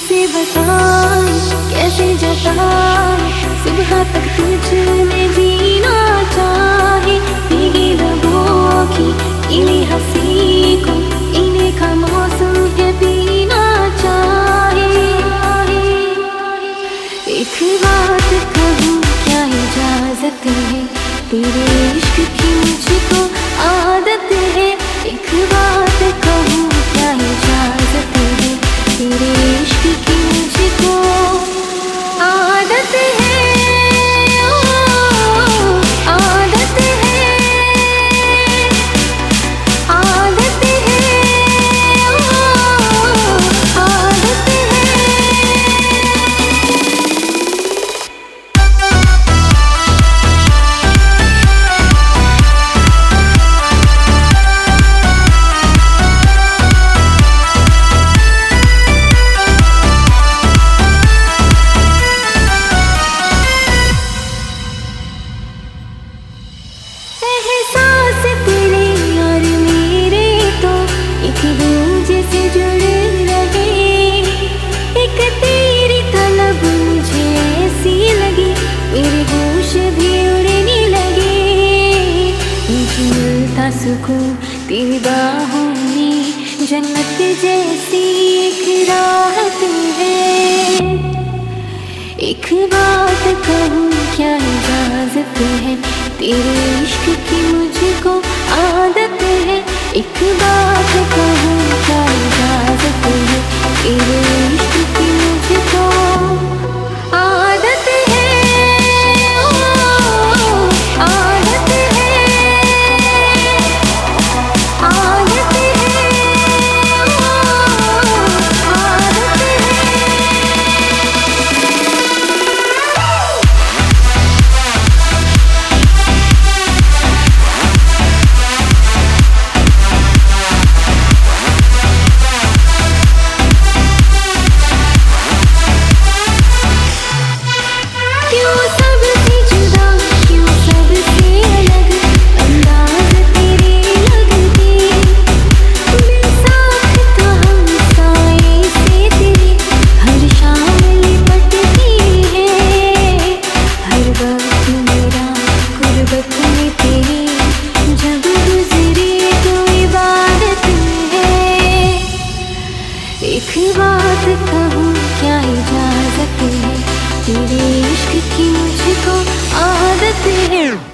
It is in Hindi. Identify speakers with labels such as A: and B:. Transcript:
A: कैसे बताऊं, कैसे जताऊं, सुबह तक तुझ में जीना चाहे। भीगी लबों की इन्हीं हंसी को इन्हें का मौसम है पीना चाहे। एक बात कहूँ क्या इजाजत है, तेरे इश्क की मुझको आदत है। एक बात कहूँ क्या इजाजत है, तेरे इश्क की मुझको आदत है। ओ, आदत है, आदत है, ओ, आदत है। एहसास तेरे और मेरे तो एक दूजे से जुड़े रहे। एक तेरी तलब मुझे ऐसी लगी, मेरे होश भी उड़ने लगे। मुझे मिलता सुकून तेरी बाहों में, जन्नत जैसी एक राहत है। एक बात कहूँ क्या इजाजत है, तेरे इश्क की मुझको आदत है। एक बात कहूँ क्या इजाजत है, तेरे इश्क की मुझको आदत है। ओ, आदत है, आदत है, ओ, आदत है। क्यों सबसे जुदा, क्यों सबसे अलग अंदाज तेरे लगते। बेसाख्ता हम साए से तेरे हर शाम लिपटती है। हर वक्त मेरा गुर्बत में तेरी जब गुजरे तो इबादत है। एक बात कहूँ क्या इजाजत है, तेरे इश्क की मुझको आदत है।